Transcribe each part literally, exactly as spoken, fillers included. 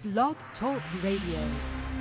Blog Talk Radio.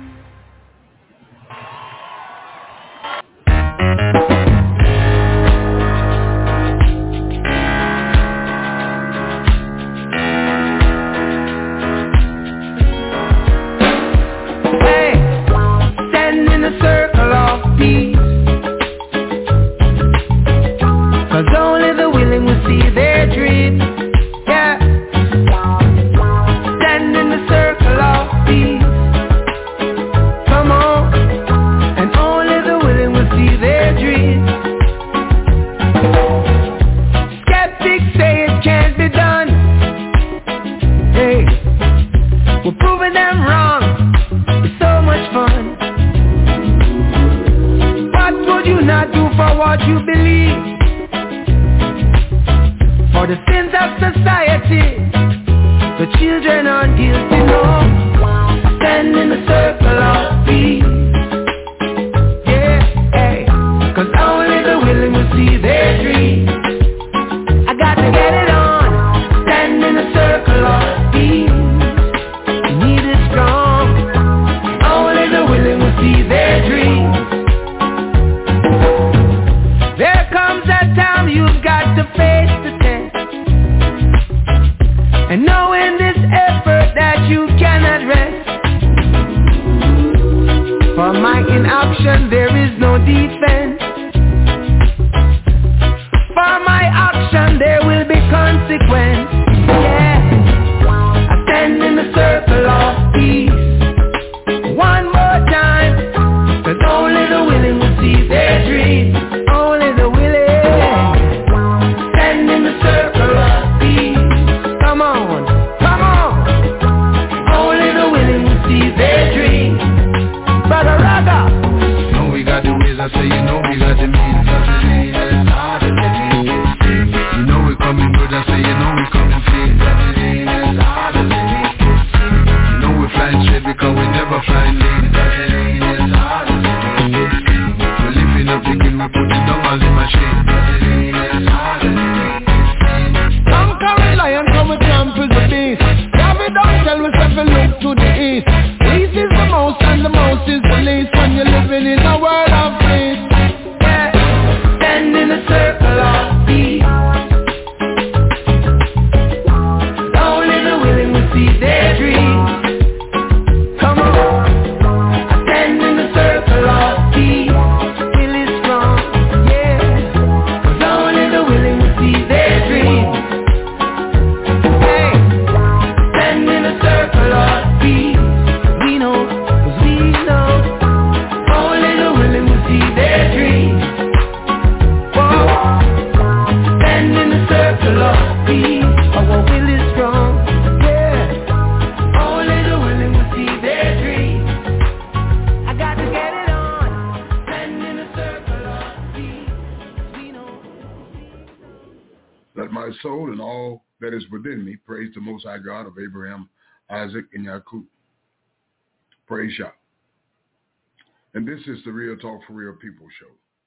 God of Abraham, Isaac, and Jacob. Praise Yah. And this is the Real Talk for Real People show.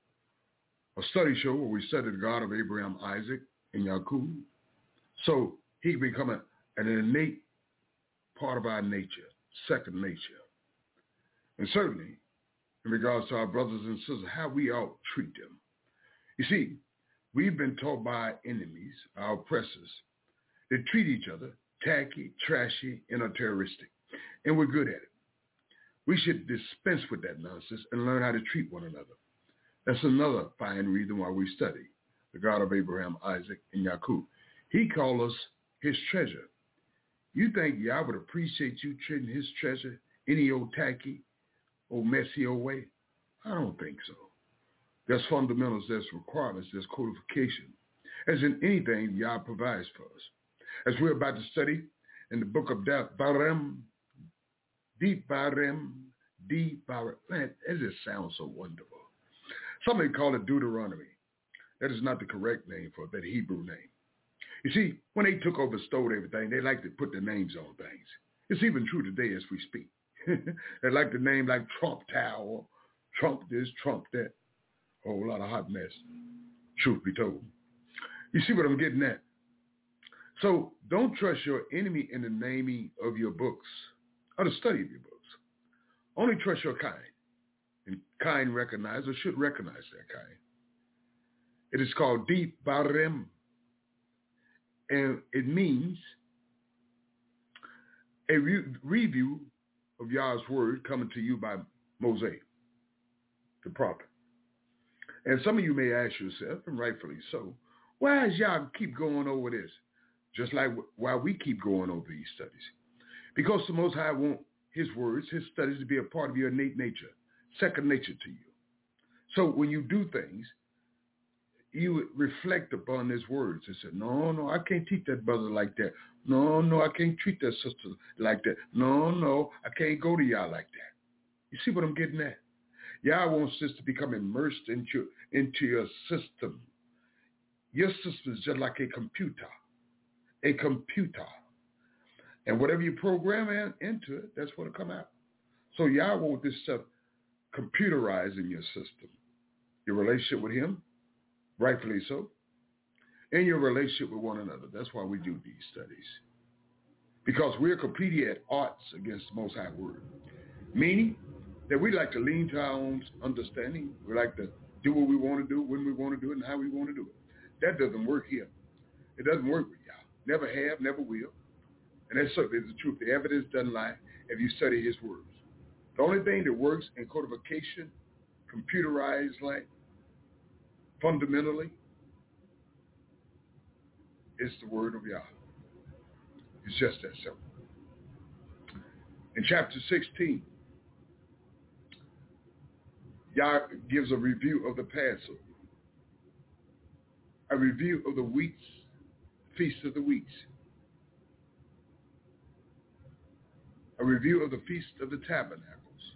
A study show where we study the God of Abraham, Isaac, and Jacob. So he can become a, an innate part of our nature, second nature. And certainly, in regards to our brothers and sisters, how we ought to treat them. You see, we've been taught by our enemies, our oppressors, to treat each other tacky, trashy, and are terroristic. And we're good at it. We should dispense with that nonsense and learn how to treat one another. That's another fine reason why we study the God of Abraham, Isaac, and Jacob. He called us his treasure. You think Yah would appreciate you treating his treasure any old tacky, old messy old way? I don't think so. There's fundamentals, there's requirements, there's codification. As in anything, Yah provides for us. As we're about to study in the book of Devarim, Devarim, Devarim, man, it just sounds so wonderful. Somebody call it Deuteronomy. That is not the correct name for that Hebrew name. You see, when they took over, stole everything, they like to put their names on things. It's even true today as we speak. They like the name like Trump Tower, Trump this, Trump that. A whole lot of hot mess, truth be told. You see what I'm getting at? So don't trust your enemy in the naming of your books or the study of your books. Only trust your kind, and kind recognize or should recognize that kind. It is called Devarim, and it means a re- review of Yah's word coming to you by Mosaic, the prophet. And some of you may ask yourself, and rightfully so, why does Yah keep going over this? Just like why we keep going over these studies. Because the Most High wants his words, his studies to be a part of your innate nature, second nature to you. So when you do things, you would reflect upon his words and say, no, no, I can't teach that brother like that. No, no, I can't treat that sister like that. No, no, I can't go to Yah like that. You see what I'm getting at? Yah wants this to become immersed into, into your system. Your system is just like a computer, a computer. And whatever you program in, into it, that's what will come out. So Yah wants this stuff computerized in your system. Your relationship with him, rightfully so, and your relationship with one another. That's why we do these studies. Because we're completely at odds against the Most High Word. Meaning that we like to lean to our own understanding. We like to do what we want to do, when we want to do it, and how we want to do it. That doesn't work here. It doesn't work with Yah. Never have, never will. And that's certainly the truth. The evidence doesn't lie if you study his words. The only thing that works in codification, computerized like, fundamentally, is the word of Yah. It's just that simple. In chapter sixteen, Yah gives a review of the Passover, a review of the weeks, Feast of the Weeks, a review of the Feast of the Tabernacles,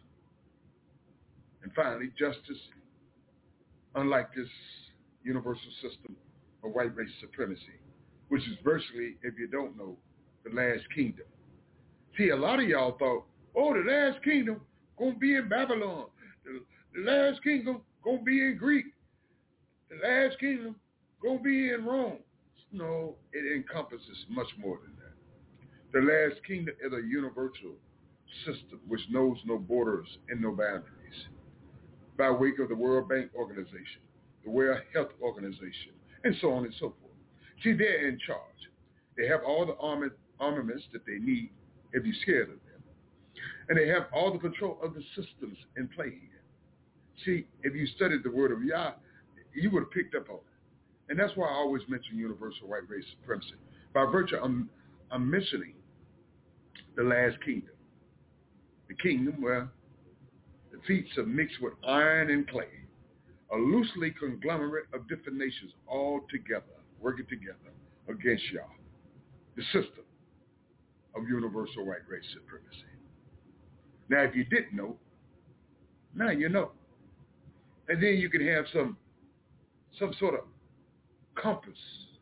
and finally, justice, unlike this universal system of white race supremacy, which is virtually, if you don't know, the last kingdom. See, a lot of y'all thought, oh, the last kingdom going to be in Babylon. The, the last kingdom going to be in Greek. The last kingdom going to be in Rome. No, it encompasses much more than that. The last kingdom is a universal system which knows no borders and no boundaries. By way of the World Bank Organization, the World Health Organization, and so on and so forth. See, they're in charge. They have all the armor, armaments that they need if you're scared of them. And they have all the control of the systems in play here. See, if you studied the word of Yah, you would have picked up on it. And that's why I always mention universal white race supremacy. By virtue, I'm, I'm mentioning the last kingdom. The kingdom where the feet are mixed with iron and clay, a loosely conglomerate of different nations all together, working together against Yah, the system of universal white race supremacy. Now, if you didn't know, now you know. And then you can have some, some sort of compass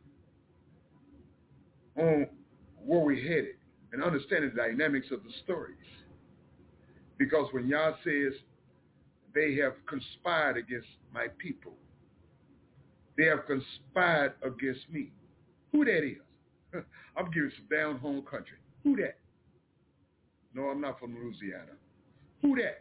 on where we're headed and understand the dynamics of the stories. Because when Yah says they have conspired against my people, they have conspired against me. Who that is? I'm giving some down home country. Who that? No, I'm not from Louisiana. Who that?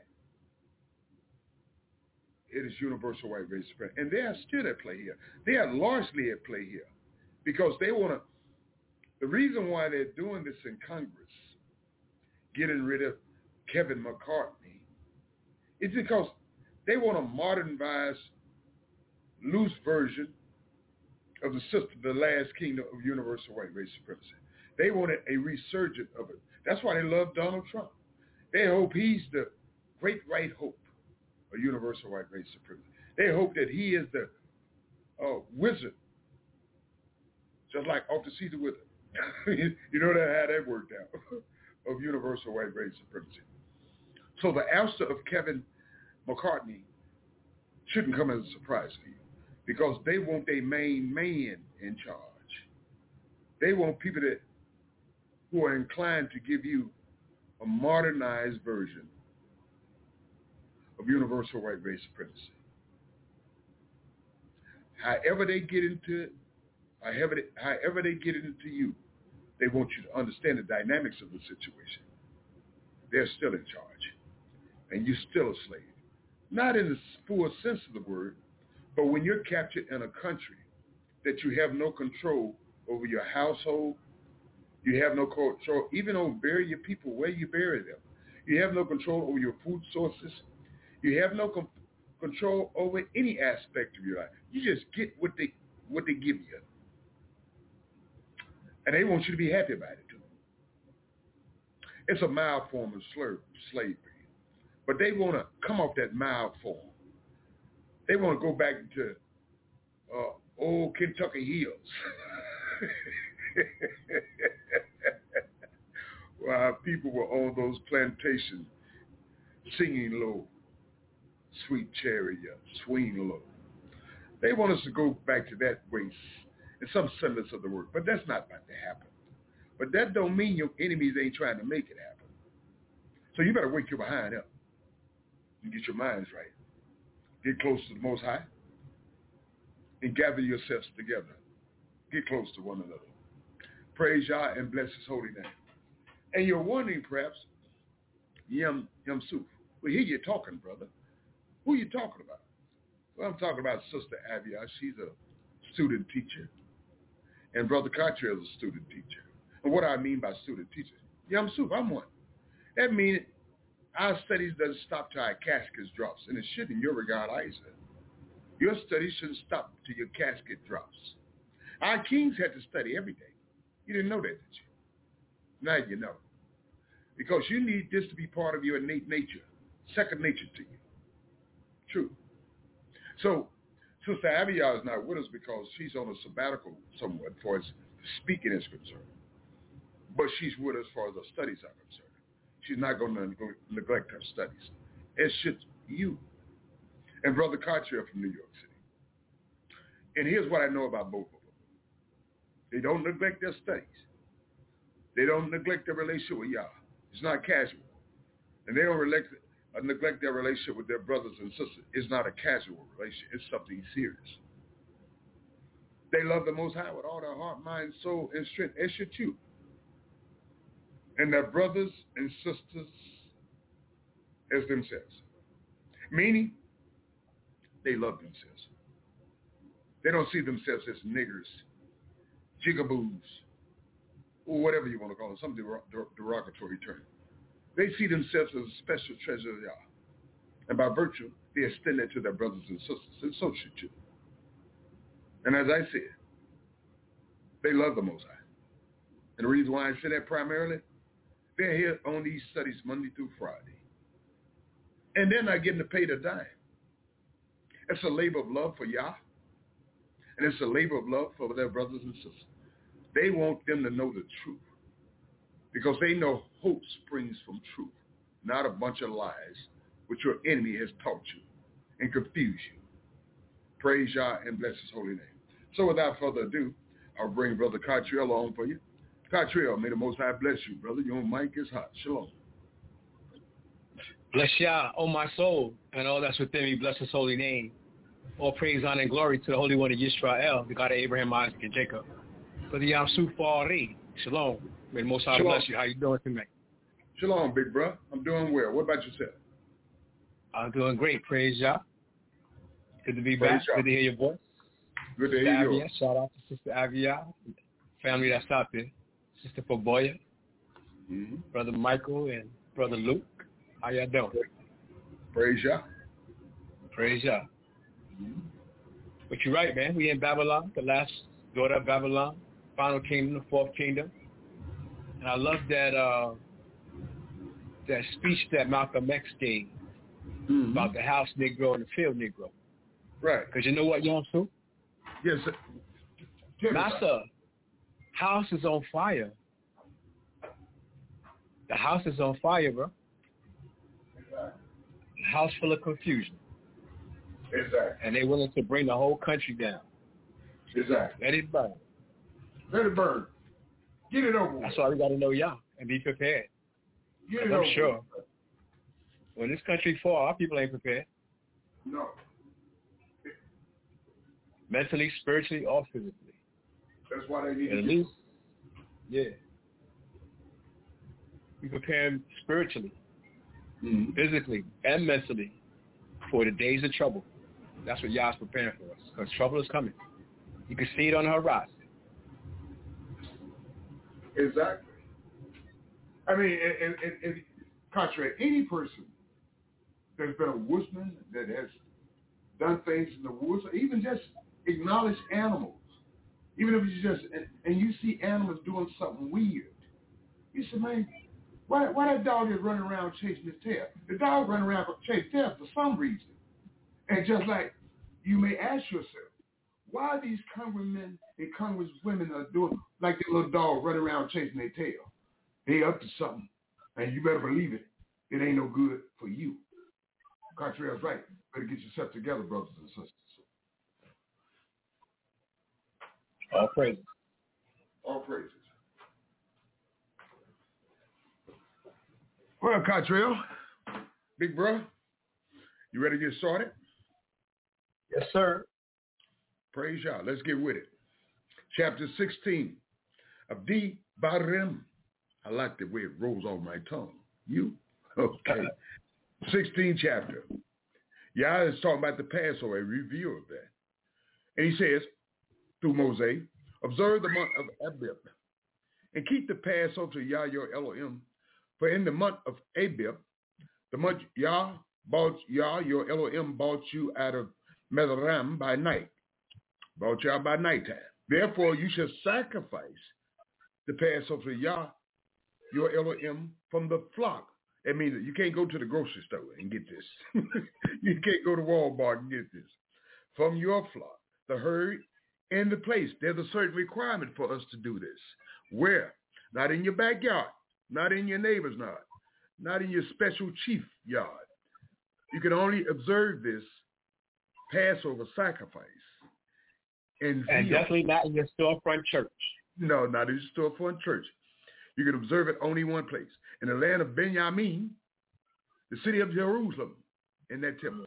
It is universal white race supremacy. And they are still at play here. They are largely at play here because they want to, the reason why they're doing this in Congress, getting rid of Kevin McCarthy, is because they want a modernized, loose version of the system, the last kingdom of universal white race supremacy. They wanted a resurgence of it. That's why they love Donald Trump. They hope he's the great white hope of universal white race supremacy. They hope that he is the uh, wizard, just like Arthur Caesar Wizard. You know that how that worked out, of universal white race supremacy. So the ouster of Kevin McCarthy shouldn't come as a surprise to you because they want their main man in charge. They want people that who are inclined to give you a modernized version of universal white race supremacy. However they get into it, however they, however they get it into you, they want you to understand the dynamics of the situation. they're still in charge. And you're still a slave. Not in the full sense of the word, but when you're captured in a country that you have no control over your household, you have no control even over bury your people, where you bury them. You have no control over your food sources. You have no com- control over any aspect of your life. You just get what they what they give you. And they want you to be happy about it too. It's a mild form of slur- slavery. But they want to come off that mild form. They want to go back to uh, old Kentucky hills. While people were on those plantations singing low, sweet chariot, swing low. They want us to go back to that way in some semblance of the word. But that's not about to happen. But that don't mean your enemies ain't trying to make it happen. So you better wake your behind up and get your minds right. Get close to the Most High and gather yourselves together. Get close to one another. Praise Yah and bless His holy name. And you're wondering perhaps, Yum Yum Suf, well, here you're talking, brother. Who are you talking about? Well, I'm talking about Sister Avia. She's a student teacher. And Brother Cottrell is a student teacher. And what do I mean by student teacher? Yum Suf, I'm one. That means our studies doesn't stop till our casket drops. And it shouldn't in your regard either. Your studies shouldn't stop till your casket drops. Our kings had to study every day. You didn't know that, did you? Now you know. Because you need this to be part of your innate nature, second nature to you. True. So, Sister Abigail is not with us because she's on a sabbatical somewhat for as speaking is concerned. But she's with us for as the studies are concerned. She's not going to neglect her studies. As should you. And Brother Cottrell from New York City. And here's what I know about both of them. They don't neglect their studies. They don't neglect their relationship with Yah. It's not casual. And they don't neglect, uh, neglect their relationship with their brothers and sisters. It's not a casual relationship. It's something serious. They love the Most High with all their heart, mind, soul, and strength. As should you. And their brothers and sisters as themselves. Meaning, they love themselves. They don't see themselves as niggers, jigaboos, or whatever you want to call it, some der- der- derogatory term. They see themselves as a special treasure of Yah. And by virtue, they extend that to their brothers and sisters, and so should you. And as I said, they love the Most High. And the reason why I say that primarily, they're here on these studies Monday through Friday. And they're not getting paid a dime. It's a labor of love for Yah. And it's a labor of love for their brothers and sisters. They want them to know the truth. Because they know hope springs from truth, not a bunch of lies which your enemy has taught you and confused you. Praise Yah and bless His holy name. So without further ado, I'll bring Brother Cottrell on for you. Cottrell, may the Most High bless you, brother. Your mic is hot. Shalom. Bless Yah, O my soul, and all that's within me. Bless His holy name. All praise, honor, and glory to the Holy One of Yisrael, the God of Abraham, Isaac, and Jacob. For the Yam Suf Ari. Shalom. May the Most High Shalom. bless you. How you doing tonight? Shalom, big bro. I'm doing well. What about yourself? I'm doing great. Praise Yah. Good to be Praise back. Yah. Good to hear your voice. Good to Sister hear Avia. yours. Shout out to Sister Avia, family that's out there. Sister Poboya, Mm-hmm. Brother Michael, and Brother Luke. How y'all doing? Praise Yah. Praise Yah. Mm-hmm. But you're right, man. We in Babylon, the last daughter of Babylon, final kingdom, the fourth kingdom. And I love that uh, that speech that Malcolm X gave Mm-hmm. about the house Negro and the field Negro. Right. Because you know what, Yom Sue? Yes, sir. Tell me about it. Massa, house is on fire. The house is on fire, bro. The house full of confusion. Exactly. And they're willing to bring the whole country down. Exactly. Let it burn. Let it burn. Get it over with. That's why we got to know Yah and be prepared. Get it I'm over sure with. when this country fall, our people ain't prepared. No. Mentally, spiritually, or physically. That's why they need At to least, yeah. We prepare them spiritually, Mm-hmm. physically, and mentally for the days of trouble. That's what Yah's preparing for us, because trouble is coming. You can see it on the horizon. Exactly. I mean, and, and, and contrary, any person that's been a woodsman, that has done things in the woods, or even just acknowledge animals, even if it's just, and, and you see animals doing something weird, you say, man, why, why that dog is running around chasing his tail? The dog running around chasing his tail for some reason. And just like you may ask yourself, why these congressmen and congresswomen are doing like their little dog running around chasing their tail? They up to something, and you better believe it. It ain't no good for you. Contrary's right. Better get yourself together, brothers and sisters. All praises. All praises. Well, Cottrell, big bro, you ready to get started? Yes, sir. Praise y'all. Let's get with it. Chapter sixteen of D. Barim. I like the way it rolls off my tongue. You? Okay. sixteenth chapter. Yah is talking about the Passover, a review of that. And he says, through Moses, observe the month of Abib, and keep the Passover to Yah your Elohim. For in the month of Abib, the month Yah bought Yah your Elohim bought you out of Mizraim by night. Brought you out by nighttime. Therefore, you shall sacrifice the Passover to Yah, your Elohim, from the flock. That means that you can't go to the grocery store and get this. You can't go to Walmart and get this. From your flock, the herd, and the place. There's a certain requirement for us to do this. Where? Not in your backyard, not in your neighbor's yard, not in your special chief yard. You can only observe this Passover sacrifice in And Zion. definitely not in your storefront church. No, not in your storefront church. You can observe it only one place. In the land of Benjamin, the city of Jerusalem, in that temple.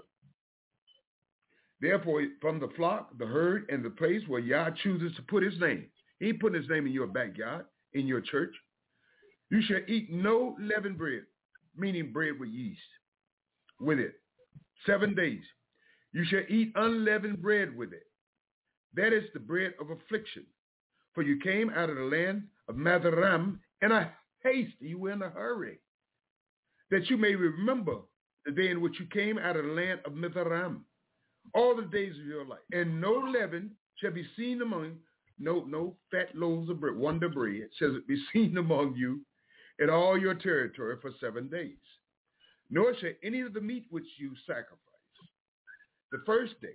Therefore, from the flock, the herd, and the place where Yah chooses to put his name. He ain't putting his name in your backyard, in your church. You shall eat no leavened bread, meaning bread with yeast, with it. Seven days. You shall eat unleavened bread with it. That is the bread of affliction. For you came out of the land of Mizraim in a haste. You were in a hurry. That you may remember the day in which you came out of the land of Mizraim, all the days of your life. And no leaven shall be seen among, no, no fat loaves of bread, wonder bread shall be seen among you in all your territory for seven days. Nor shall any of the meat which you sacrifice the first day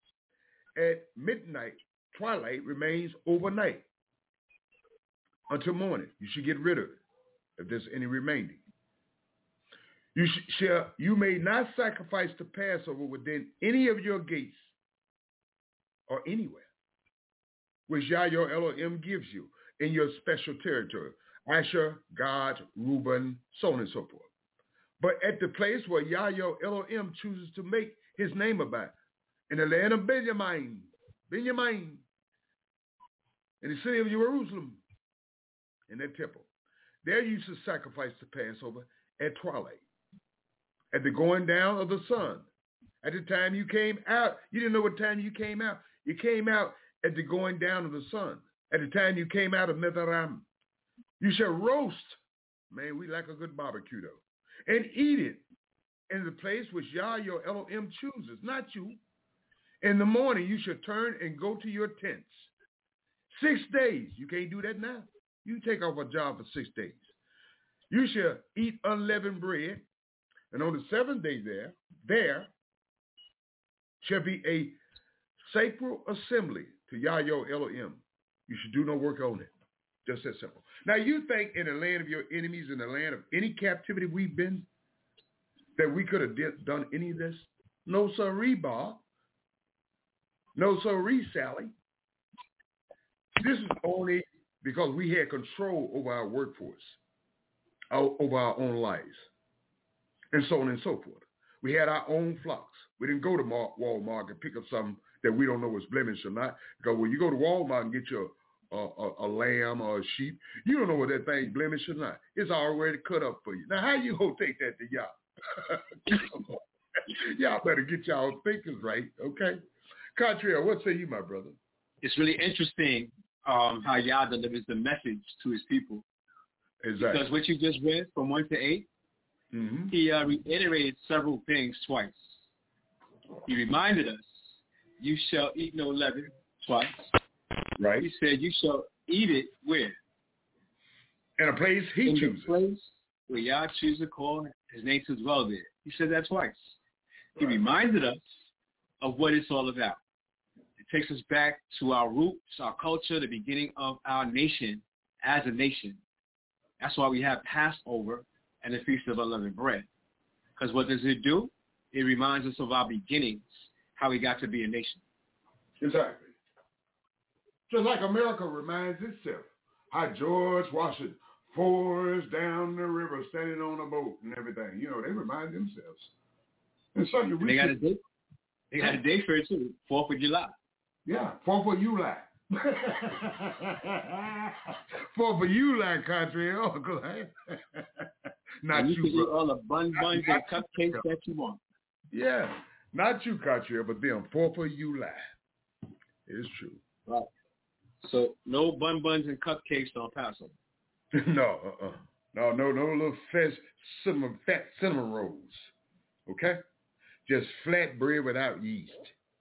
at midnight, twilight remains overnight until morning. You should get rid of it if there's any remaining. You sh- shall, you may not sacrifice the Passover within any of your gates or anywhere, which Yah your Elohim gives you in your special territory. Asher, Gad, Reuben, so on and so forth. But at the place where Yah your Elohim chooses to make his name about, in the land of Benjamin, Benjamin, in the city of Jerusalem, in that temple. There you should sacrifice the Passover at twilight, at the going down of the sun. At the time you came out, you didn't know what time you came out. You came out at the going down of the sun. At the time you came out of Mizraim. You shall roast, man, we like a good barbecue though, and eat it in the place which Yah your Elohim chooses, not you. In the morning you shall turn and go to your tents. Six days. You can't do that now. You take off a job for six days. You shall eat unleavened bread, and on the seventh day there, there shall be a sacred assembly to Yah your Elohim. You should do no work on it. Just that simple. Now you think in the land of your enemies, in the land of any captivity we've been, that we could have did, done any of this? No sirree, Bob. No sirree, Sally. This is only because we had control over our workforce, our, over our own lives, and so on and so forth. We had our own flocks. We didn't go to Walmart and pick up something that we don't know was blemished or not. Because when you go to Walmart and get your a, a, a lamb or a sheep, you don't know what that thing blemish or not. It's already cut up for you. Now, how you gonna take that to y'all? Y'all better get y'all thinkers right, okay? Contrail, what say you, my brother? It's really interesting um, how Yah delivers the message to his people. Exactly. Because what you just read from one to eight, mm-hmm. he uh, reiterated several things twice. He reminded us, you shall eat no leaven, twice. Right. He said, you shall eat it where? In a place he In chooses. In the place where Yah chooses to call his name to dwell there. He said that twice. He right. reminded us of what it's all about. It takes us back to our roots, our culture, the beginning of our nation as a nation. That's why we have Passover and the Feast of Unleavened Bread. Because what does it do? It reminds us of our beginnings, how we got to be a nation. Exactly. Just like America reminds itself how George Washington forged down the river standing on a boat and everything. You know, they remind themselves. And so and they got a date. They got a date for it too, fourth of July. Yeah, fourth of July. fourth of July, country. Oh, good. Not and you. You can bro. eat all the bun buns and cupcakes that you want. Yeah, not you, country, but them, fourth of July. It's true. Right. So no bun buns and cupcakes on Passover. no, uh-uh. No, no, no little fat cinnamon, fat cinnamon rolls. Okay? Just flat bread without yeast.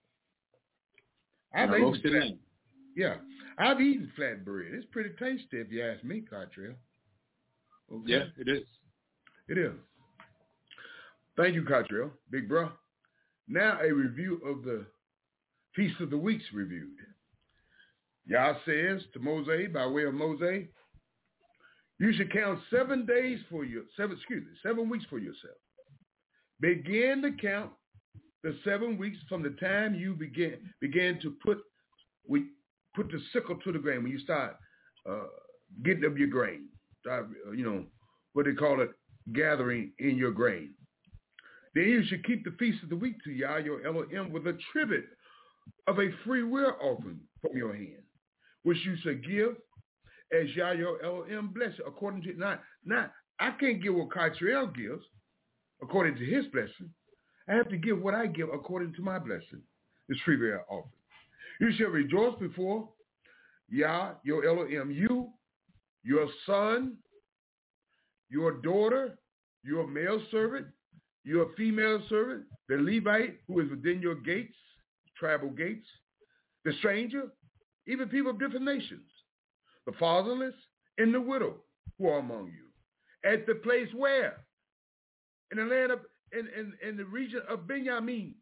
I've eaten flat, yeah, I've eaten flat bread. It's pretty tasty if you ask me, Cottrell. Okay. Yeah, it is. It is. Thank you, Cottrell, big bro. Now a review of the Feast of the Weeks reviewed. Yah says to Moses, by way of Moses, you should count seven days for your seven, excuse me, seven weeks for yourself. Begin to count the seven weeks from the time you begin begin to put we put the sickle to the grain, when you start uh, getting up your grain, start, uh, you know, what they call it, gathering in your grain. Then you should keep the Feast of the Week to Yah, your Elohim, with a tribute of a free will offering from your hand, which you should give as Yah, your Elohim, bless you, according to, not, not, I can't give what Cottrell gives according to his blessing. I have to give what I give according to my blessing. It's free will offering. You shall rejoice before Yah, your Elohim, you, your son, your daughter, your male servant, your female servant, the Levite who is within your gates, tribal gates, the stranger, even people of different nations, the fatherless and the widow who are among you. At the place where? In the land of, in, in, in the region of Benjamin,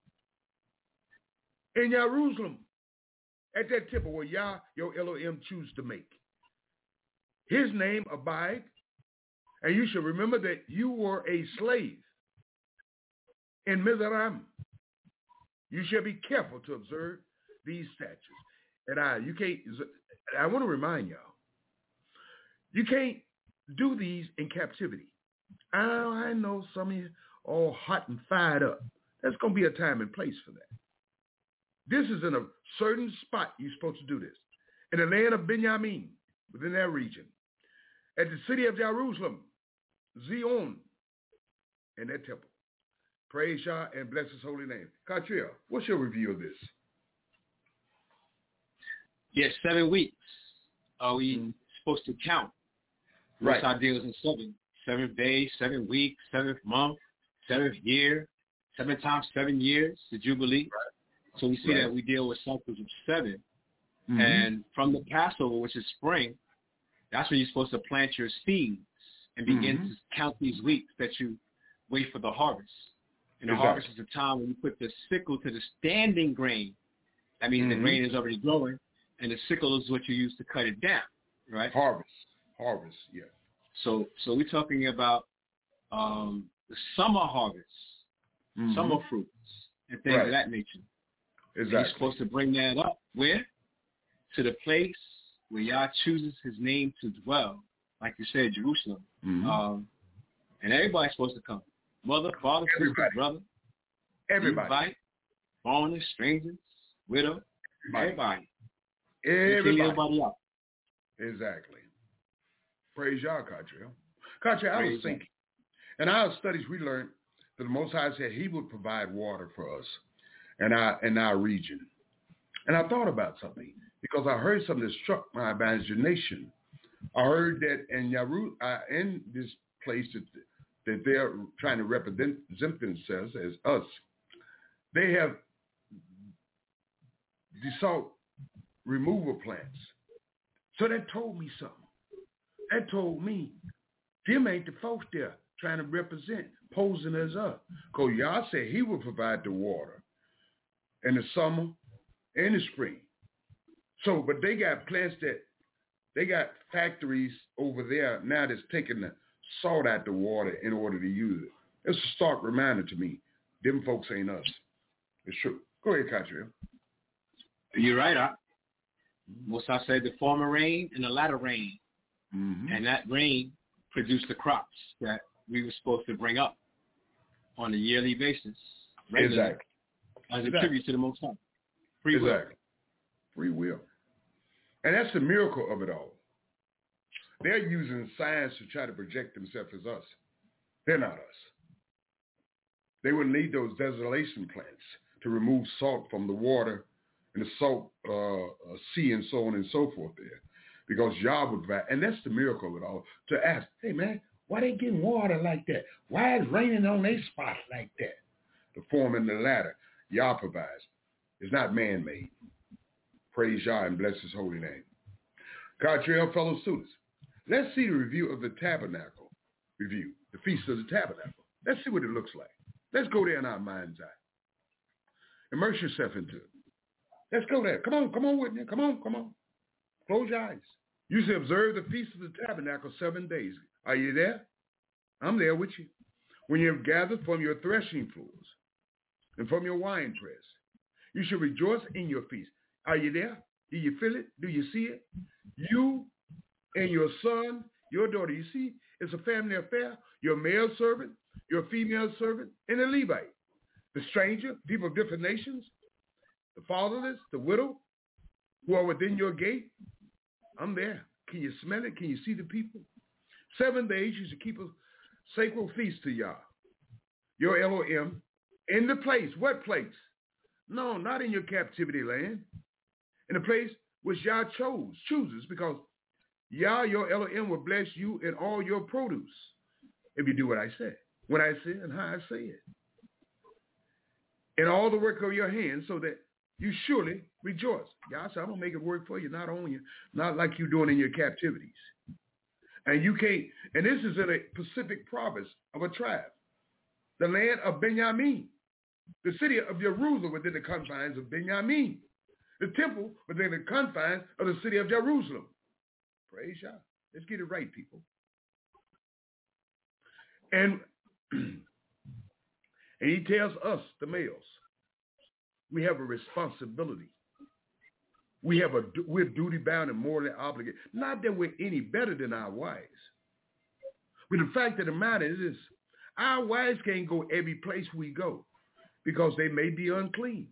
in Jerusalem, at that temple where Yah, your Elohim, choose to make. His name abide, and you shall remember that you were a slave in Mizraim. You shall be careful to observe these statutes. And I, you can't, I want to remind y'all, you can't do these in captivity. Oh, I know some of you all hot and fired up. There's going to be a time and place for that. This is in a certain spot you're supposed to do this. In the land of Benjamin, within that region. At the city of Jerusalem, Zion, and that temple. Praise Yah and bless his holy name. Cottrell, what's your review of this? Yes, seven weeks. Are we mm-hmm. supposed to count? Right. Most ideals in seven. Seventh day, seven weeks, seventh month, seventh year, seven times seven years, the Jubilee. Right. So we see right. that we deal with cycles of seven. Mm-hmm. And from the Passover, which is spring, that's when you're supposed to plant your seeds and begin mm-hmm. to count these weeks that you wait for the harvest. And the exactly. harvest is the time when you put the sickle to the standing grain. That means mm-hmm. the grain is already growing, and the sickle is what you use to cut it down, right? Harvest. Harvest, yeah. So so we're talking about um, the summer harvest, mm-hmm. summer fruits, and things right. of that nature. Exactly. And he's supposed to bring that up. Where? To the place where Yah chooses his name to dwell. Like you said, Jerusalem. Mm-hmm. Um, and everybody's supposed to come. Mother, father, Everybody. sister, brother. Everybody. Invite, foreigners, strangers, widow. Everybody. Everybody. Everybody out. Exactly. Praise Yah, Catriel. Catriel, I was thinking, in our studies we learned that the Most High said he would provide water for us in our, in our region. And I thought about something because I heard something that struck my imagination. I heard that in Yaru, uh, in this place that, that they're trying to represent themselves as us, they have the salt removal plants. So that told me something. That told me them ain't the folks there trying to represent, posing as us. Because Yah said he will provide the water in the summer and the spring. So, but they got plants that, they got factories over there now that's taking the salt out the water in order to use it. It's a stark reminder to me. Them folks ain't us. It's true. Go ahead, Catriel. You're right. I, Most I said the former rain and the latter rain. Mm-hmm. And that rain produced the crops that we were supposed to bring up on a yearly basis. Exactly. As a exactly. tribute to the Most High. Free exactly. will. Free will. And that's the miracle of it all. They're using science to try to project themselves as us. They're not us. They would need those desolation plants to remove salt from the water and the salt uh, uh, sea and so on and so forth there. Because Yah would provide, and that's the miracle of it all, to ask, hey man, why they getting water like that? Why is raining on their spot like that? The form and the latter, Yah provides. It's not man-made. Praise Yah and bless his holy name. Catriel, fellow students, let's see the review of the tabernacle review, the Feast of the Tabernacle. Let's see what it looks like. Let's go there in our mind's eye. Immerse yourself into it. Let's go there. Come on, come on with me. Come on, come on. Close your eyes. You should observe the Feast of the Tabernacle seven days. Are you there? I'm there with you. When you have gathered from your threshing floors and from your wine press, you should rejoice in your feast. Are you there? Do you feel it? Do you see it? You and your son, your daughter, you see, it's a family affair. Your male servant, your female servant, and the Levite. The stranger, people of different nations, the fatherless, the widow, who are within your gate. I'm there. Can you smell it? Can you see the people? Seven days you should keep a sacred feast to Yah, your Elohim, in the place. What place? No, not in your captivity land. In the place which Yah chose, chooses, because Yah, your Elohim, will bless you in all your produce if you do what I say, what I say, and how I say it. In all the work of your hands, so that you surely rejoice. Yah said, I'm going to make it work for you, not on you, not like you're doing in your captivities. And you can't, and this is in a Pacific province of a tribe, the land of Benjamin, the city of Jerusalem within the confines of Benjamin, the temple within the confines of the city of Jerusalem. Praise Yah. Let's get it right, people. And, and he tells us, the males, we have a responsibility. We have a, we're duty bound and morally obligated. Not that we're any better than our wives. But the fact of the matter is this, our wives can't go every place we go because they may be unclean.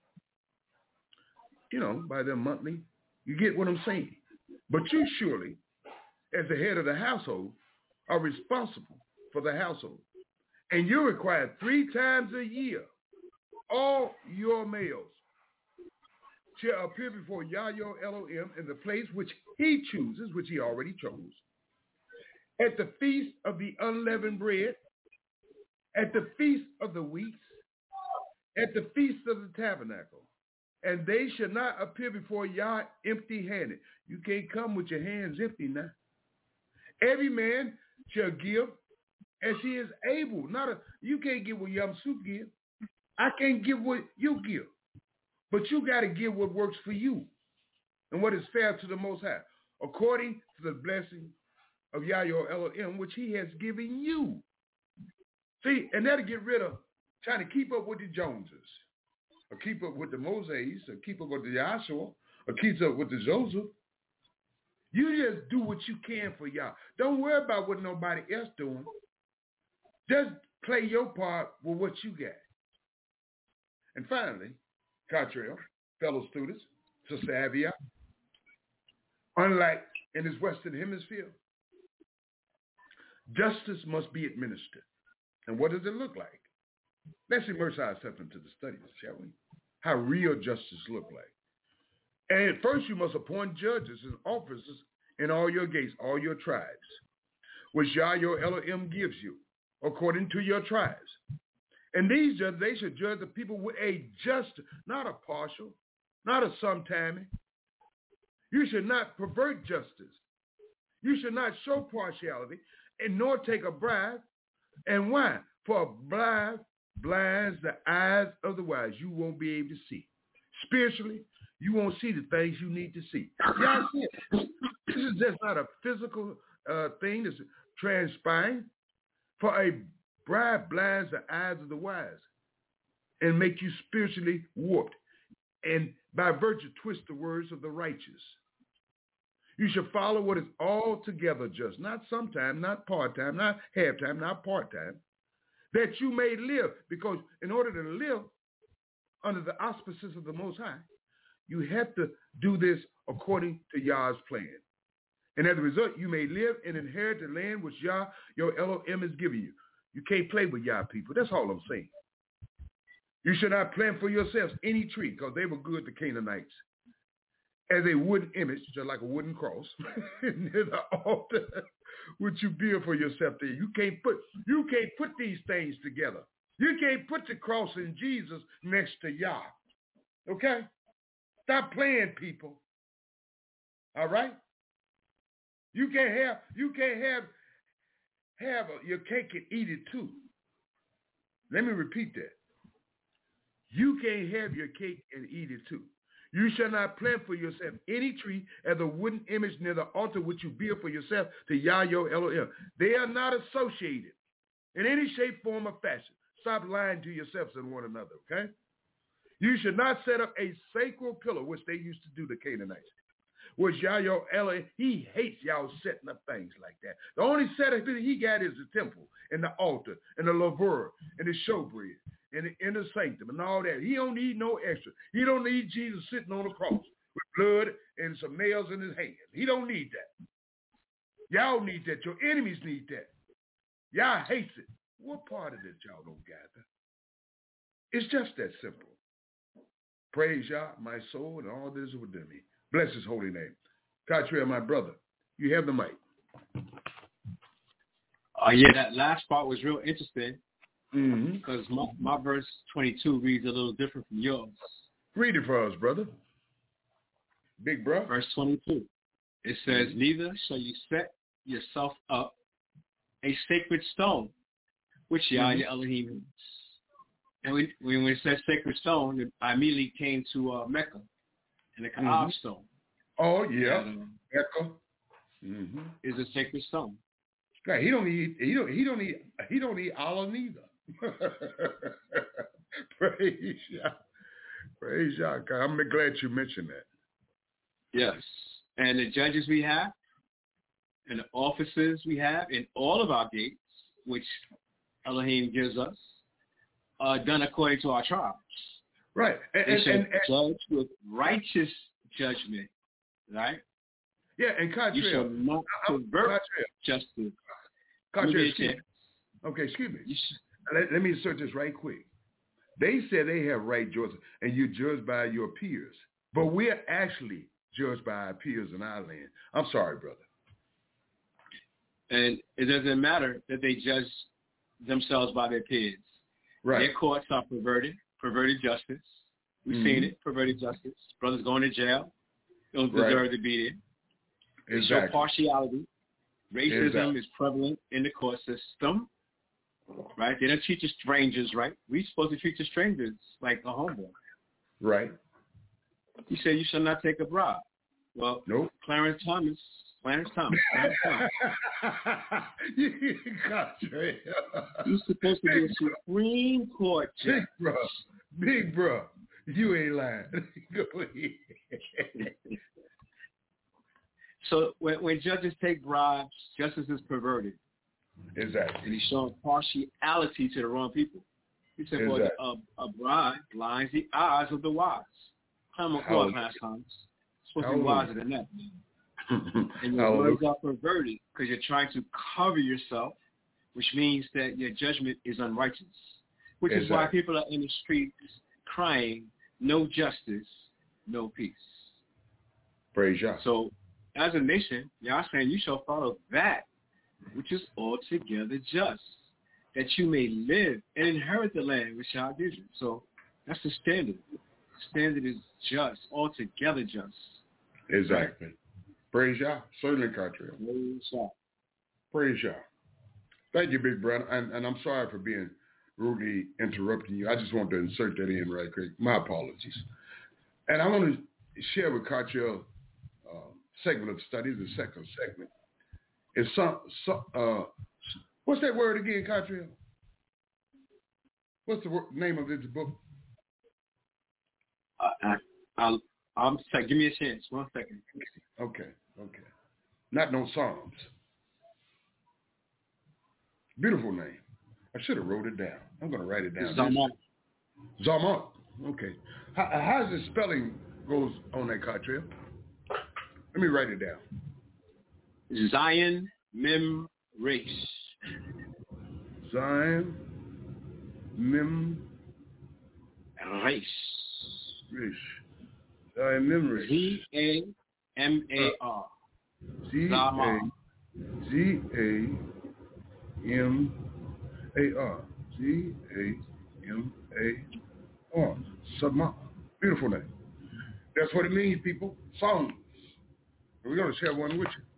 You know, by their monthly. You get what I'm saying? But you surely, as the head of the household, are responsible for the household. And you're required three times a year, all your males shall appear before Yah your Elohim in the place which he chooses, which he already chose, at the feast of the unleavened bread, at the feast of the weeks, at the feast of the tabernacle. And they shall not appear before Yah empty-handed. You can't come with your hands empty now. Every man shall give as he is able. Not a, you can't give what Yam Soup give. I can't give what you give. But you got to give what works for you and what is fair to the Most High, according to the blessing of Yah your Elohim, which he has given you. See, and that'll get rid of trying to keep up with the Joneses, or keep up with the Moses, or keep up with the Joshua, or keep up with the Joseph. You just do what you can for Yah. Don't worry about what nobody else doing. Just play your part with what you got. And finally, Catriel, fellow students, Sister Avia, unlike in this Western Hemisphere, justice must be administered. And what does it look like? Let's immerse ourselves into the studies, shall we? How real justice look like. And first you must appoint judges and officers in all your gates, all your tribes, which Yah your Elohim gives you, according to your tribes. And these judges, they should judge the people with a just, not a partial, not a sometime. You should not pervert justice. You should not show partiality, and nor take a bribe. And why? For a bribe blinds the eyes of the wise. You won't be able to see. Spiritually, you won't see the things you need to see. Y'all see it? This is just not a physical uh, thing that's transpiring. For a bribe blinds the eyes of the wise and make you spiritually warped, and by virtue twist the words of the righteous. You should follow what is altogether just, not sometime, not part-time, not half-time, not part-time, that you may live. Because in order to live under the auspices of the Most High, you have to do this according to Yah's plan. And as a result, you may live and inherit the land which Yah, your Elohim, is giving you. You can't play with Yah people. That's all I'm saying. You should not plant for yourselves any tree, because they were good to Canaanites, as a wooden image, just like a wooden cross, near the altar, which you build for yourself there. You can't put you can't put these things together. You can't put the cross in Jesus next to Yah. Okay? Stop playing, people. All right? You can't have you can't have have a, your cake and eat it too. Let me repeat that. You can't have your cake and eat it too. You shall not plant for yourself any tree as a wooden image near the altar which you build for yourself to Yah your Elohim. They are not associated in any shape, form, or fashion. Stop lying to yourselves and one another, okay? You should not set up a sacred pillar, which they used to do to Canaanites. Which Yah your Elohim, he hates y'all setting up things like that. The only setup he got is the temple and the altar and the laver and the showbread and the inner sanctum and all that. He don't need no extra. He don't need Jesus sitting on the cross with blood and some nails in his hands. He don't need that. Y'all need that. Your enemies need that. Y'all hates it. What part of it y'all don't gather? It's just that simple. Praise Yah, my soul, and all that is within me. Bless his holy name. Cottrell, my brother, you have the mic. Oh, uh, yeah, that last part was real interesting. Mm-hmm. Because my, my verse twenty-two reads a little different from yours. Read it for us, brother. Big bro. Verse twenty-two. It says, mm-hmm. Neither shall you set yourself up a sacred stone, which Yah mm-hmm. your Elohim is. And we, when it says sacred stone, I immediately came to uh, Mecca and the Kaab mm-hmm. stone. Oh, yeah. And, uh, Mecca. Mm-hmm. Is a sacred stone. Right. He don't need he don't he don't need he don't need Allah neither. Praise Yah. Praise Yah. I'm glad you mentioned that. Yes. And the judges we have and the officers we have in all of our gates, which Elohim gives us, are done according to our tribes. Right. And, they and, should and, and judge with righteous judgment. Right? Yeah, and Cottrell. You shall not pervert justice. Cottrell, excuse me. Okay, excuse me. Let, let me insert this right quick. They say they have right judgment, and you judge by your peers. But we're actually judged by our peers in our land. I'm sorry, brother. And it doesn't matter that they judge themselves by their peers. Right. Their courts are perverted, perverted justice. We've mm-hmm. seen it, perverted justice. Brothers going to jail. Don't deserve right. to be there. Exactly. It's your partiality. Racism exactly. is prevalent in the court system. Right? They don't treat the strangers right. We're supposed to treat the strangers like a homeboy. Right. You say you shall not take a bribe. Well, nope. Clarence Thomas, Clarence Thomas, Clarence Thomas. You got you. He's supposed to be a Supreme Court judge. Big bro, big bro, you ain't lying. Go ahead. So when, when judges take bribes, justice is perverted. Exactly. And he's showing partiality to the wrong people. He said, exactly. well, a, a bribe blinds the eyes of the wise. I'm going to call it last time. It's supposed to be wiser than that. And your words are perverted because you're trying to cover yourself, which means that your judgment is unrighteous, which exactly. is why people are in the streets crying, no justice, no peace. Praise Yah. So as a nation, y'all saying you shall follow that which is altogether just, that you may live and inherit the land which Yah gives you. So that's the standard. The standard is just, altogether just. Exactly. Right? Praise Yah. Certainly, Cottrell. Praise Yah. Praise Yah. Thank you, big brother. And, and I'm sorry for being rudely interrupting you. I just want to insert that in right quick. My apologies. And I want to share with Cottrell uh, segment of study, the second segment. It's some, some uh, what's that word again, Cottrell? What's the word, name of this book? Uh, I, I'll, I'm sorry, give me a chance. One second. Okay, okay. Not no Psalms. Beautiful name. I should have wrote it down. I'm going to write it down. Zamot. Zamot. Okay. How, how's the spelling goes on that, Cottrell? Let me write it down. Zion Mem Resh. Zion Mem Resh. Resh. Zion Mem Resh. Z A M A R. Z A Z A M A R. Z A M A R. Sama. Beautiful name. That's what it means, people. Songs. We're going to share one with you.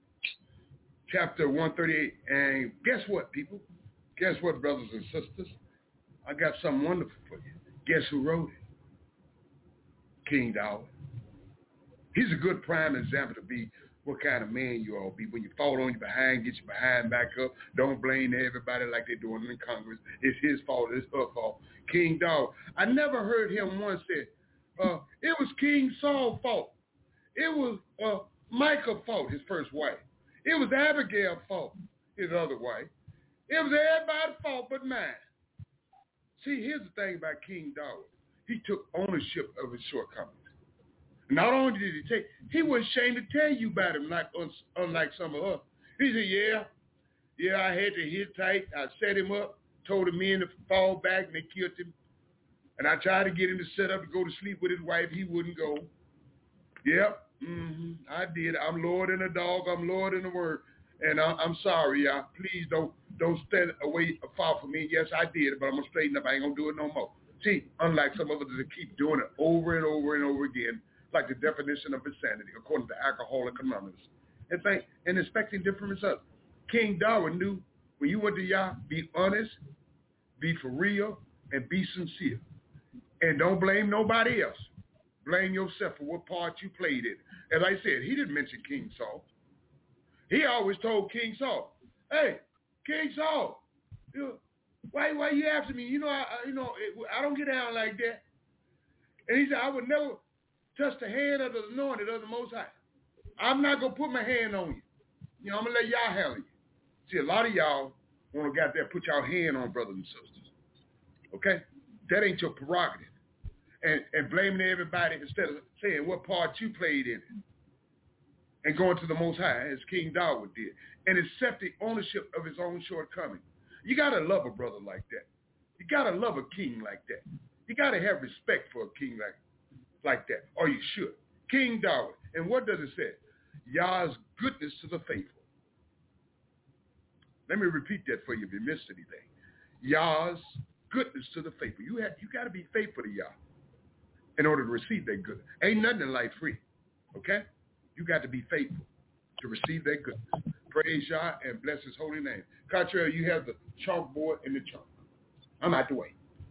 Chapter one thirty-eight. And guess what, people? Guess what, brothers and sisters? I got something wonderful for you. Guess who wrote it? King Dawid. He's a good prime example to be what kind of man you all be. When you fall on your behind, get your behind back up. Don't blame everybody like they're doing in Congress. It's his fault. It's her fault. King Dawid. I never heard him once say, uh, it was King Saul's fault. It was uh, Micah's fault, his first wife. It was Abigail's fault, his other wife. It was everybody's fault but mine. See, here's the thing about King Dawid. He took ownership of his shortcomings. Not only did he take, he was ashamed to tell you about him, like unlike some of us. He said, yeah, yeah, I had to hit tight. I set him up, told the men to fall back, and they killed him. And I tried to get him to set up to go to sleep with his wife. He wouldn't go. Yep, mm-hmm, I did. I'm Lord in a dog. I'm Lord in the word. And I, I'm sorry, y'all. Please don't don't stand away far from me. Yes, I did, but I'm going to straighten up. I ain't going to do it no more. See, unlike some of us that keep doing it over and over and over again, like the definition of insanity, according to Alcoholics Anonymous, and think and expecting different results. King Dawid knew when you went to Yah, be honest, be for real, and be sincere. And don't blame nobody else. Blame yourself for what part you played in. As I said, he didn't mention King Saul. He always told King Saul, "Hey, King Saul, you know, why why you after me? You know, I you know I don't get down like that." And he said, "I would never touch the hand of the anointed of the Most High. I'm not gonna put my hand on you. You know, I'm gonna let y'all handle you." See, a lot of y'all want to got there, put y'all hand on brothers and sisters. Okay, that ain't your prerogative. And, and blaming everybody instead of saying what part you played in it. And going to the Most High, as King Dawid did. And accepting ownership of his own shortcomings. You got to love a brother like that. You got to love a king like that. You got to have respect for a king like, like that. Or you should. King Dawid. And what does it say? Yah's goodness to the faithful. Let me repeat that for you if you missed anything. Yah's goodness to the faithful. You have, you got to be faithful to Yah in order to receive that goodness. Ain't nothing in life free, okay? You got to be faithful to receive that goodness. Praise Yah and bless his holy name. Cottrell, you have the chalkboard and the chalk. I'm out the way.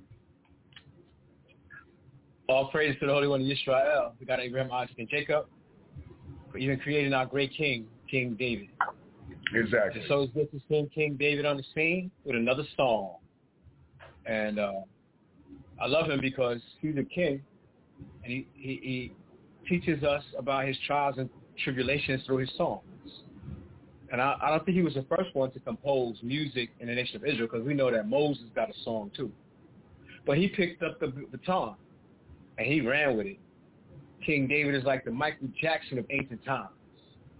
All praise to the Holy One of Israel. We got Abraham, Isaac, and Jacob for even creating our great king, King David. Exactly. So it's good to see King David on the scene with another song. And uh, I love him because he's a king. And he, he, he teaches us about his trials and tribulations through his songs. And I, I don't think he was the first one to compose music in the nation of Israel, because we know that Moses got a song too. But he picked up the baton and he ran with it. King David is like the Michael Jackson of ancient times.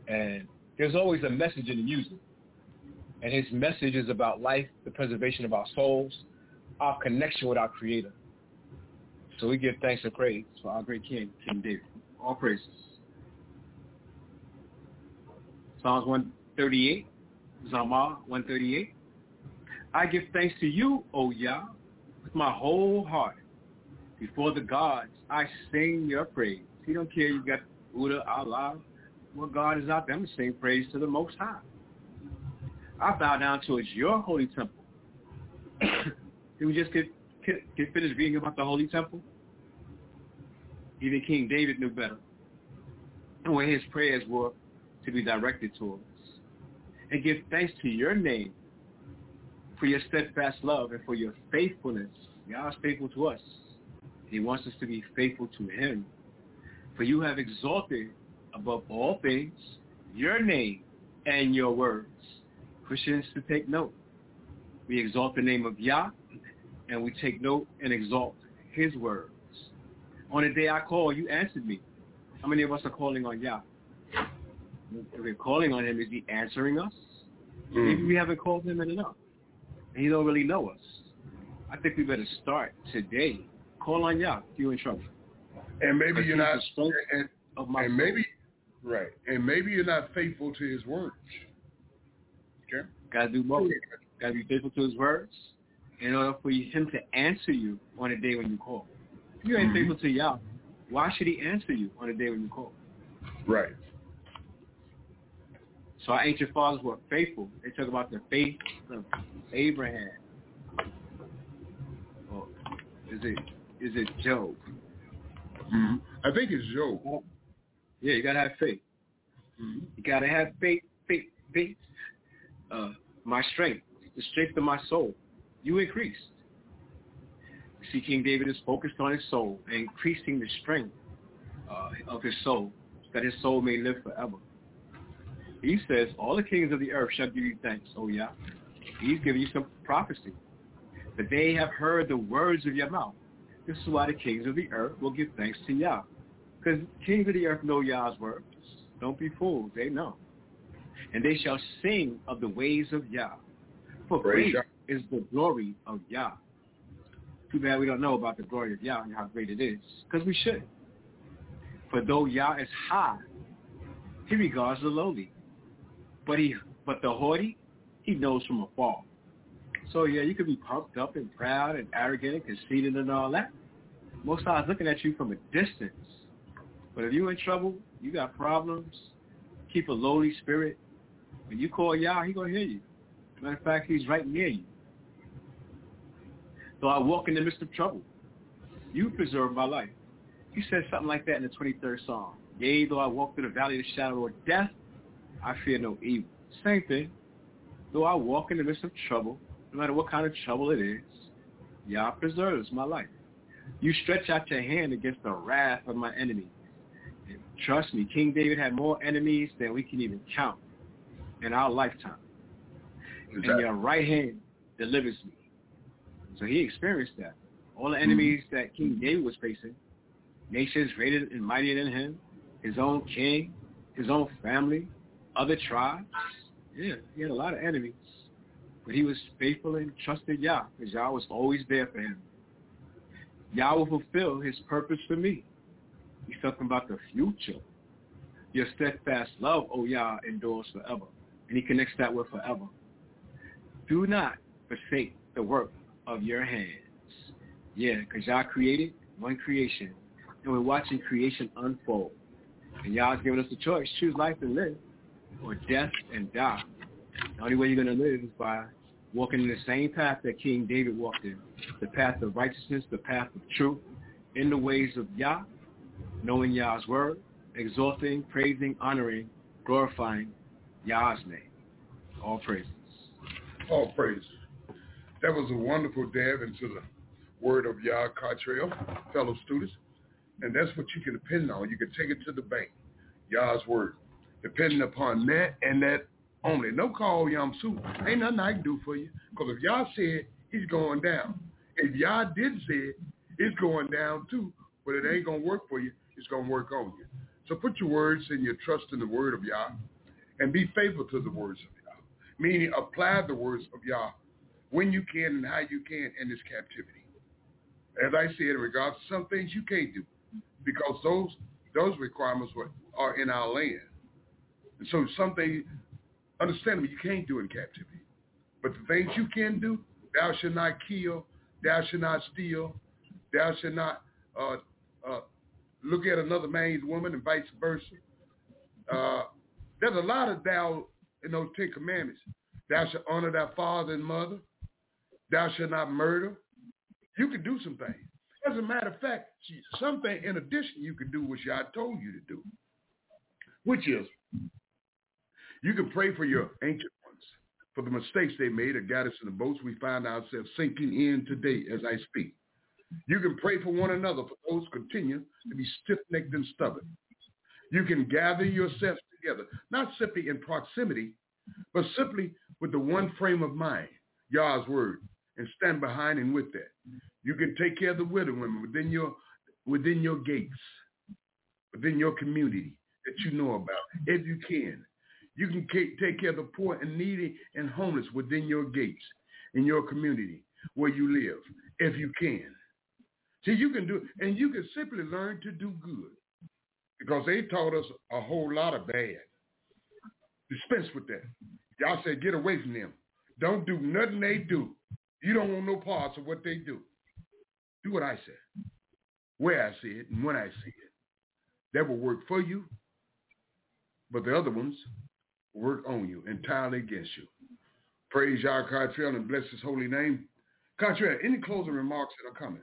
And there's always a message in the music. And his message is about life, the preservation of our souls, our connection with our Creator. So we give thanks and praise for our great King, King David. All praises. Psalms one thirty-eight, Zamar one thirty-eight. I give thanks to you, O Yah, with my whole heart. Before the gods, I sing your praise. He don't care you got Buddha, Allah. What God is out there? I'm going to sing praise to the Most High. I bow down towards your holy temple. Did we just get, get, get finished reading about the holy temple? Even King David knew better. And where his prayers were to be directed towards. And give thanks to your name for your steadfast love and for your faithfulness. God is faithful to us. He wants us to be faithful to him. For you have exalted above all things your name and your words. Christians to take note. We exalt the name of Yah, and we take note and exalt his words. On the day I call, you answered me. How many of us are calling on Yah? If we're calling on him, is he answering us? Mm. Maybe we haven't called him in enough. And he don't really know us. I think we better start today. Call on Yah if you're in trouble. And maybe you're not, and, of my and maybe, right, and maybe you're not faithful to his words. Okay? Gotta do both. Gotta be faithful to his words in order for him to answer you on the day when you call. If you ain't mm-hmm. faithful to Yah, why should he answer you on the day when you call? Right. So our ancient fathers were faithful. They talk about the faith of Abraham. Or is it is it Job? Mm-hmm. I think it's Job. Yeah, you gotta have faith. Mm-hmm. You gotta have faith, faith, faith. Uh, my strength, the strength of my soul, you increased. You see, King David is focused on his soul and increasing the strength uh, of his soul, that his soul may live forever. He says, all the kings of the earth shall give you thanks, O Yah. He's giving you some prophecy. That they have heard the words of your mouth. This is why the kings of the earth will give thanks to Yah. Because kings of the earth know Yah's words. Don't be fooled. They know. And they shall sing of the ways of Yah. For Praise great Yah. Is the glory of Yah. Too bad we don't know about the glory of Yah and how great it is. Because we should. For though Yah is high, he regards the lowly. But he, but the haughty, he knows from afar. So yeah, you could be pumped up and proud and arrogant and conceited and all that. Most High is looking at you from a distance. But if you're in trouble, you got problems, keep a lowly spirit. When you call Yah, he gonna hear you. Matter of fact, he's right near you. Though I walk in the midst of trouble, you preserve my life. He said something like that in the twenty-third Psalm. Yea, though I walk through the valley of the shadow of death, I fear no evil. Same thing. Though I walk in the midst of trouble, no matter what kind of trouble it is, Yah preserves my life. You stretch out your hand against the wrath of my enemies. And trust me, King David had more enemies than we can even count in our lifetime. Exactly. And your right hand delivers me. So he experienced that. All the enemies mm-hmm. that King David was facing, nations greater and mightier than him, his own king, his own family, other tribes. Yeah, he had a lot of enemies. But he was faithful and trusted Yah, because Yah was always there for him. Yah will fulfill his purpose for me. He's talking about the future. Your steadfast love, O Yah, endures forever. And he connects that with forever. Do not forsake the work of your hands. Yeah, because Yah created one creation. And we're watching creation unfold. And Yah's giving us the choice. Choose life and live, or death and die. The only way you're going to live is by walking in the same path that King David walked in. The path of righteousness, the path of truth, in the ways of Yah, knowing Yah's word, exalting, praising, honoring, glorifying Yah's name. All praises. All praises. That was a wonderful dive into the word of Yah Cottrell, fellow students. And that's what you can depend on. You can take it to the bank, Yah's word. Depending upon that and that only. No call Yam Su. Ain't nothing I can do for you. Because if Yah said, he's going down. If Yah did say it, it's going down too. But it ain't going to work for you. It's going to work on you. So put your words and your trust in the word of Yah. and be faithful to the words of Yah, meaning apply the words of Yah when you can and how you can in this captivity. As I said, in regards to some things you can't do because those those requirements were, are in our land. And so some things, understandably, you can't do in captivity. But the things you can do, thou shalt not kill, thou shalt not steal, thou shalt not uh, uh, look at another man's woman and vice versa. Uh, there's a lot of thou in those Ten Commandments. Thou shalt honor thy father and mother. Thou shalt not murder. You can do some things. As a matter of fact, something in addition you can do which I told you to do, which is you can pray for your ancient ones, for the mistakes they made that got us in the boats we find ourselves sinking in today as I speak. You can pray for one another, for those who continue to be stiff-necked and stubborn. You can gather yourselves together, not simply in proximity, but simply with the one frame of mind, Yah's word, and stand behind and with that. You can take care of the widow women within your within your gates, within your community that you know about, if you can. You can take care of the poor and needy and homeless within your gates, in your community where you live, if you can. See, you can do, and you can simply learn to do good because they taught us a whole lot of bad. Dispense with that. Y'all said get away from them. Don't do nothing they do. You don't want no parts of what they do. Do what I said, where I see it, and when I see it. That will work for you, but the other ones work on you, entirely against you. Praise Yah Cartrell and bless his holy name. Cartrell, any closing remarks or comments?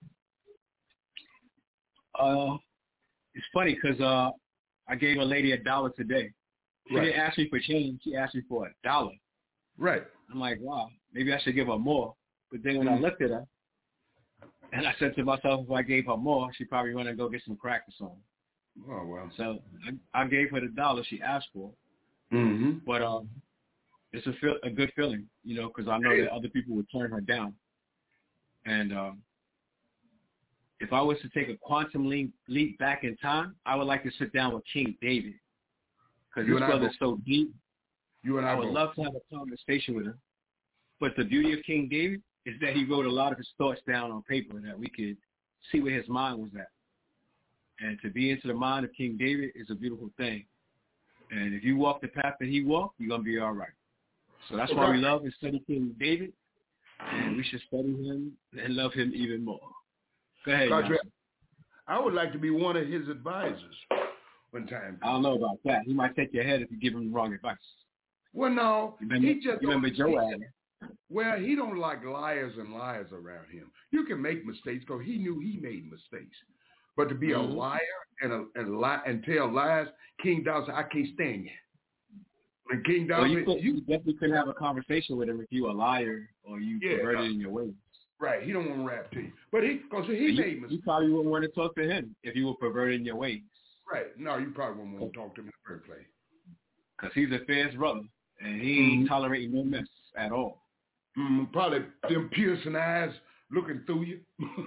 Uh, it's funny because uh, I gave a lady a dollar today. She right. didn't ask me for change. She asked me for a dollar. Right. I'm like, wow, maybe I should give her more. But then when mm-hmm. I looked at her, and I said to myself, if I gave her more, she'd probably run and go get some crack or something. Oh, well. So I, I gave her the dollar she asked for. Mm-hmm. But um, it's a feel, a good feeling, you know, because I know that other people would turn her down. And um, if I was to take a quantum leap, leap back in time, I would like to sit down with King David because his brother's so deep. You and I, I would both. love to have a conversation with him. But the beauty of King David is that he wrote a lot of his thoughts down on paper that we could see where his mind was at. And to be into the mind of King David is a beautiful thing. And if you walk the path that he walked, you're going to be all right. So that's why we love and study King David. And we should study him and love him even more. Go ahead, Johnson. I would like to be one of his advisors one time. I don't know about that. He might take your head if you give him the wrong advice. Well, no. Remember, he just you remember Joab. Well, he don't like liars and liars around him. You can make mistakes because he knew he made mistakes. But to be mm-hmm. a liar and a, and lie and tell lies, King David said, I can't stand you. And King David, well, you, could, you definitely couldn't have a conversation with him if you were a liar or you yeah, perverted uh, in your ways. Right, he don't want to rap to you. But he, because he you, made mistakes. You probably wouldn't want to talk to him if you were perverted in your ways. Right, no, you probably wouldn't want to talk to him in the first place. Because he's a fierce brother, and he ain't mm-hmm. tolerating no mess at all. Mm, probably them piercing eyes looking through you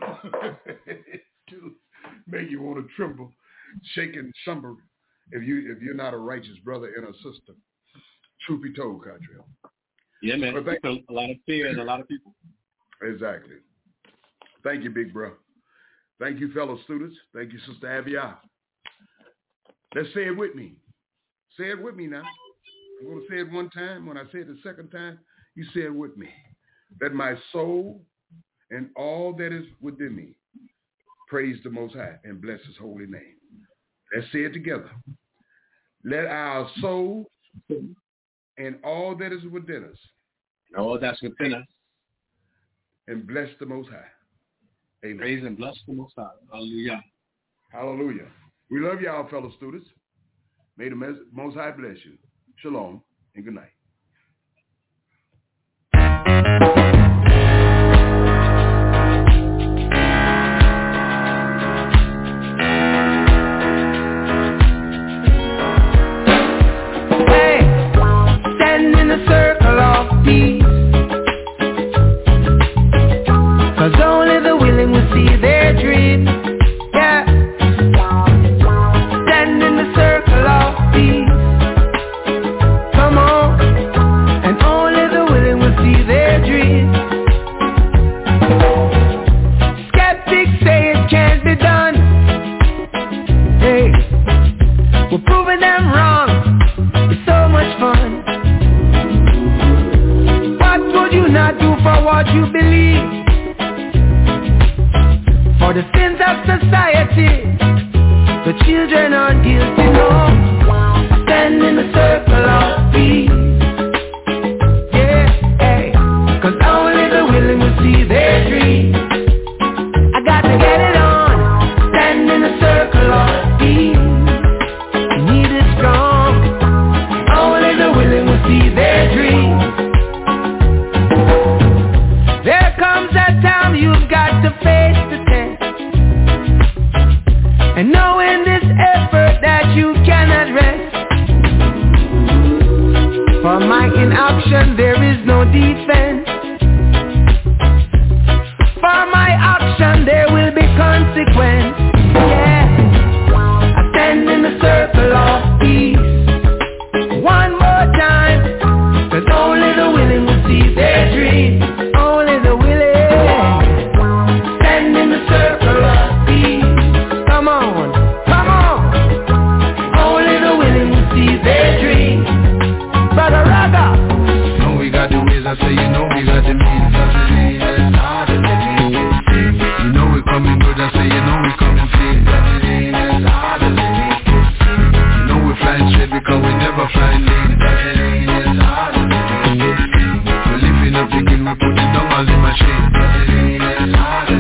to make you want to tremble, shake and shimmer if you if you're not a righteous brother and a sister. Truth be told, Cartrell. Yeah, man. Thank, a lot of fear in a lot of people. Exactly. Thank you, big bro. Thank you, fellow students. Thank you, Sister Avia. Let's say it with me. Say it with me now. I'm going to say it one time. When I say it the second time, you say it with me. That my soul and all that is within me praise the Most High and bless his holy name. Let's say it together. Let our soul and all that is within us. All that's within us. And bless the Most High. Amen. Praise and bless the Most High. Hallelujah. Hallelujah. We love y'all, fellow students. May the Most High bless you. Shalom and good night. Hey, stand in a circle of peace, 'cause only the willing will see their dreams. Yeah, stand in the circle of peace. not do for what you believe. For the sins of society, the children are guilty, no. Stand in the circle of peace. Yeah, hey. Cause only the willing will see their dreams. I got to get it on. Stand in the circle of peace. You need it strong. Only the willing will see their dreams. There comes a time you've got to face the test. And knowing this effort that you cannot rest. For my inaction there is no defense. For my action there will be consequence. Yeah, I stand in the circle of peace. One more time. Cause only the willing will see their dreams. Only the willing. Stand in the circle of peace. Come on, come on. Only the willing will see their dreams. Brother Raga. You know we got the ways, I say you know we got the means. I say it's hard to believe. You know we coming good, I say you know we coming clean. I say it's hard to believe. You know we flying straight because we never flying lean. I say it's hard to believe. We're lifting up the king, we put it down all in machine. I say it's hard to